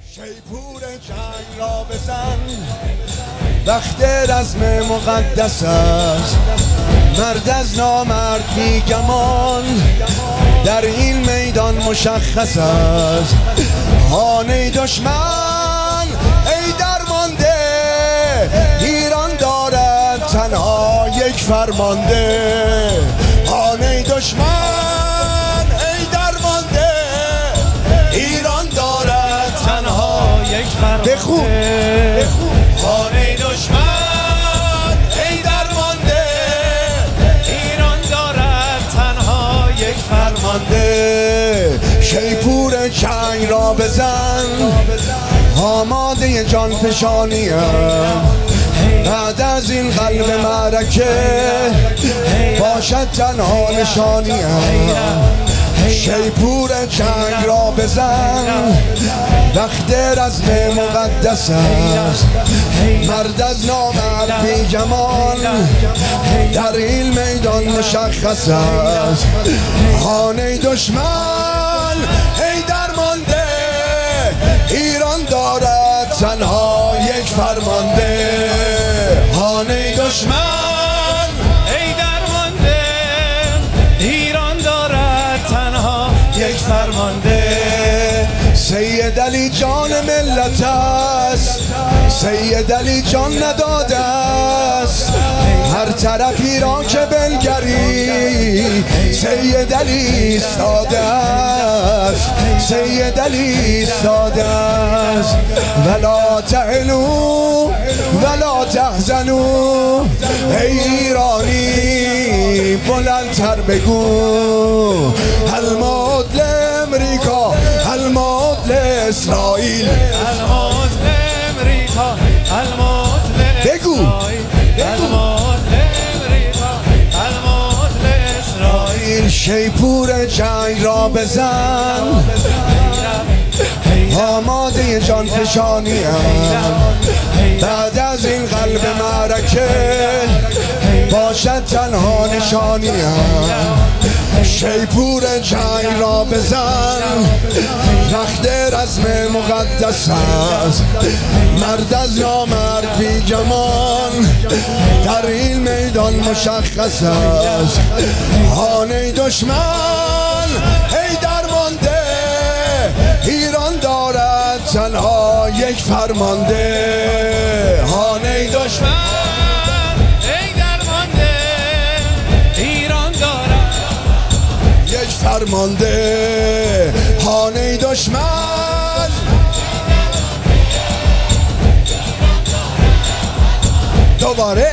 شیپور جنگ را بزن، وقت رزم مقدس است. مرد از نامرد بی گمان، در این میدان مشخص است. خانه دشمن ای درمانده، ایران دارد تنها یک فرمانده. خانه دشمن ای درمانده، ایران دارد تنها یک فرمانده. خانه دشمن ای درمانده، ایران دارد تنها یک فرمانده. شیپور جنگ را بزن، آماده جان فشانیم. بعد از این قلب معرکه باشد تنها نشانیم. شیپور جنگ را بزن، وقت رزم مقدس است. مرد از نامرد بی گمان، در این میدان مشخص است. خانه دشمن ای درمانده، ایران دارد تنها یک فرمانده. خانه دشمن ای درمانده، ایران دارد تنها یک فرمانده. سید علی جان ملت است، سید علی جان نداده است. هر طرفی را که بنگری سید علی ایستاده است. سید علی ایستاده است. ولا تهنوا ولا تحزنوا، ای ایرانی بلندتر بگو. الموت لامریکا، الموت لاسرائیل، الموت لامریکا، الموت بگو. الموت لامریکا، الموت لاسرائیل. شیپور جنگ را بزن، آماده جان فشانیم. بعد از این قلب معرکه باشد تنها نشانیم. شیپور جنگ را بزن، وقت رزم مقدس است. مرد از نامرد بی گمان، در این میدان مشخص است. خانه دشمن ای درمانده، ایران دارد تنها یک فرمانده. خانه دشمن ای درمانده، ایران دارد یک فرمانده. خانه دشمن دوباره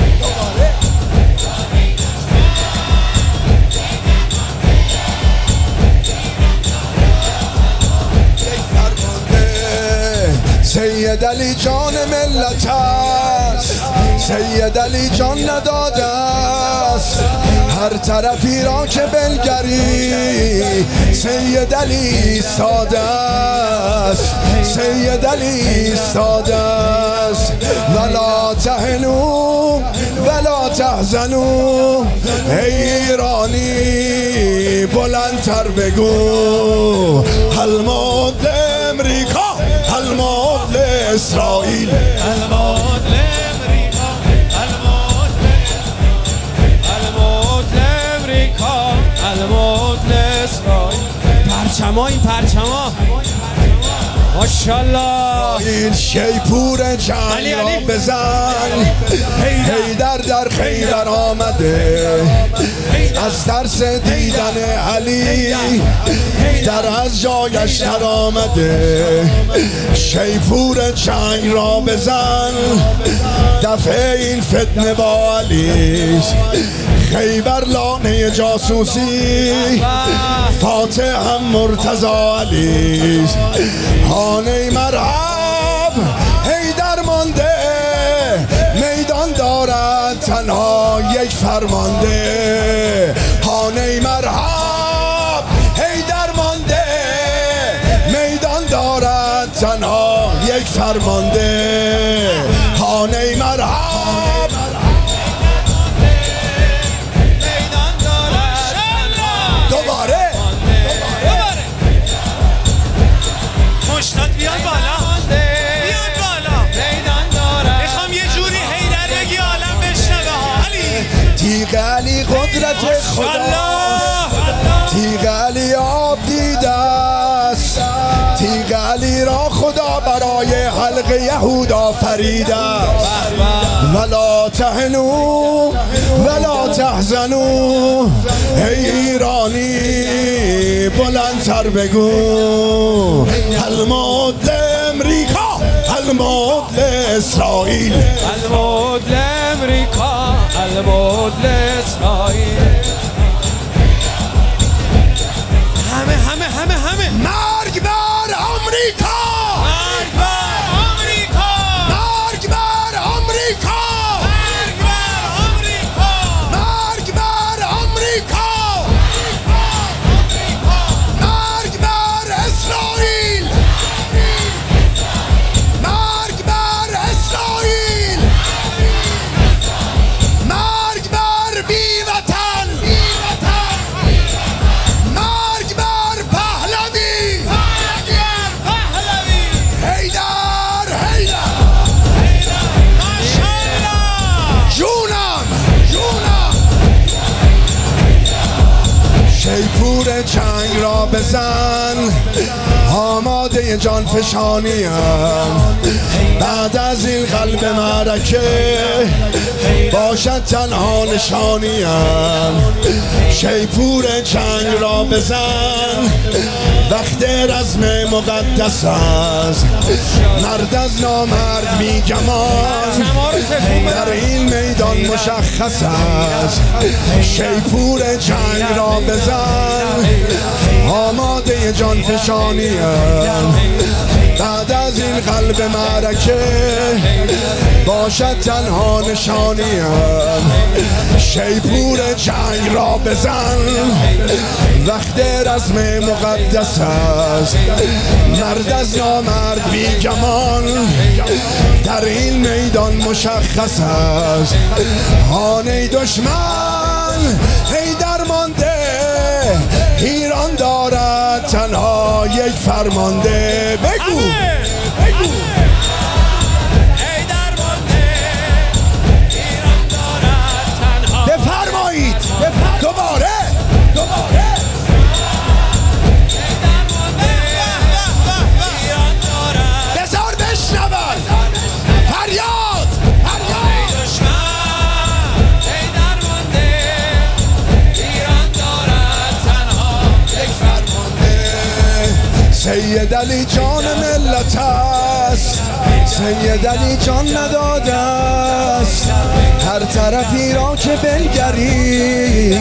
سید علی جان ملت است، سید علی جان نداده است. هر طرفی را که بنگری سید علی ایستاده است. سید علی ایستاده است. ولا تهنوا ولا تحزنوا، ای ایرانی بلندتر بگو. الموت لامریکا، الموت لاسرائیل، الموت لامریکا، الموت لامریکا، الموت لاسرائیل. پرچما، این پرچما ماشاءالله. این شیپور جنگ را بزن، حیدر در خیبر آمده. از ترس دیدن علی در از جایش در آمده. شیپور جنگ را بزن، دفع این فتنه با علی. خیبر لانه جاسوسی، فاتح هم مرتضی علی. خانه مرحب ای درمانده، میدان دارد تنها یک فرمانده. خانه مرحب ای درمانده، میدان دارد تنها یک فرمانده. خانه مرحب دوباره مشتاق بیان بالا بیان بالا میخوام یه جوری حیدر بگی عالم بشنوه ها علی تیغ علی قدرت خدا تیغ علی آب دیده است تیغ علی را خدا برای حلق یهود آفریده است ولا تهنوا ولا تحزنوا ای ایرانی بلندتر بگو الموت لامریکا الموت لاسرائیل الموت لامریکا الموت لاسرائیل همه مرگ بر آمریکا مرگ بر آمریکا مرگ بر آمریکا مرگ بر آمریکا مرگ بر آمریکا مرگ بر اسرائیل مرگ بر اسرائیل مرگ بر بیوطن مرگ بر پهلوی حیدر جونم شیپور جنگ را بزن آماده جان فشانیم بعد از این قلب معرکه باشد تنها نشانیم شیپور جنگ را بزن وقت رزم مقدس است مرد از نامرد بی گمان در این میدان مشخص است شیپور جنگ را بزن آماده جان فشانیم بعد از این قلب معرکه باشد تنها نشانیم شیپور جنگ را بزن وقت رزم مقدس است مرد از نامرد بی گمان در این میدان مشخص است خانه دشمن حیدر مانده ایران دارد تنها یک فرمانده بگو حیدر مانده ایران دارد تنها بفرمایید دوباره حیدر مانده ایران دارد بذار بشنون فریاد دشمن حیدر مانده ایران دارد تنها یک فرمانده سید علی جان ملت است سید علی جان نداده است هر طرفی را که بنگری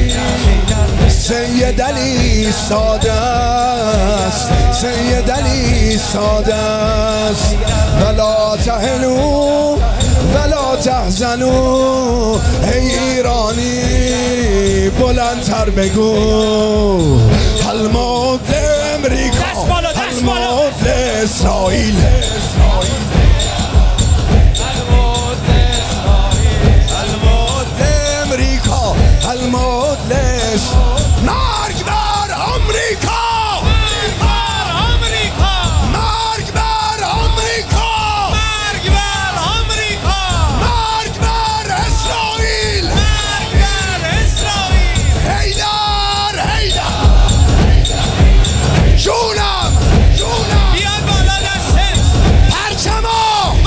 سید علی ساده است سید علی ساده است ولا تهنوا ولا تحزنوا ای ایرانی بلندتر بگو الموت لامریکا الموت لاسرائیل الموت لامریکا الموت مرگ بر آمریکا مرگ بر آمریکا مرگ بر آمریکا مرگ بر اسرائیل مرگ بر اسرائیل حیدر جونم بیان بالا دستت پرچما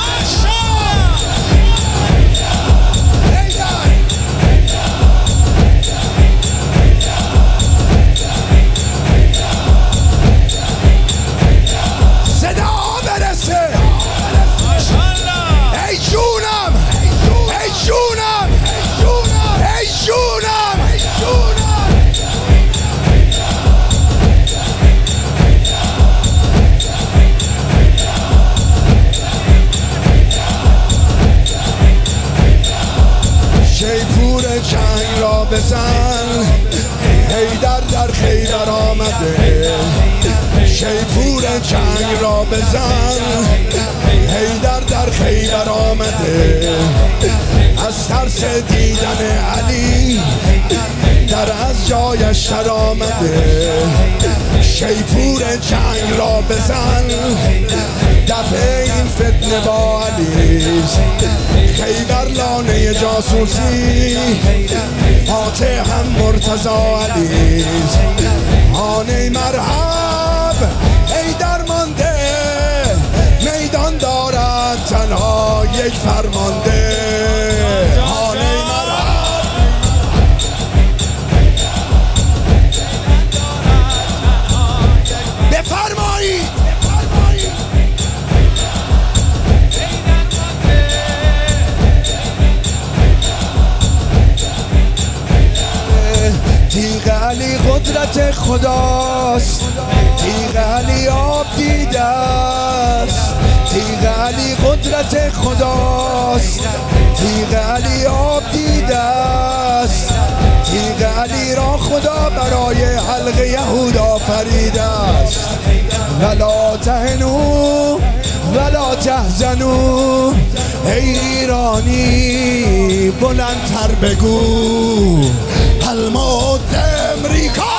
شیپور جنگ را بزن حیدر در خیبر آمده شیپور جنگ را بزن حیدر در خیبر آمده از ترس دیدن علی در از جایش در آمده شیپور جنگ را بزن، دفعه این فتنه با علیز، خیبر لانه جاسوسی، فاتح هم مرتضا علیز، هانه مرحب ای درمانده، میدان دارد تنها یک فرمانده. هانه مرحب بفرمایید. تیغ علی قدرت خداست، تیغ علی آب دیده است، تیغ علی قدرت خداست، تیغ علی آب دیده است، تیغ علی را خدا برای حلق یهود آفریده است. ولا تهنوا ولا تحزنوا، ای ایرانی بلندتر بگو الموت امریکا.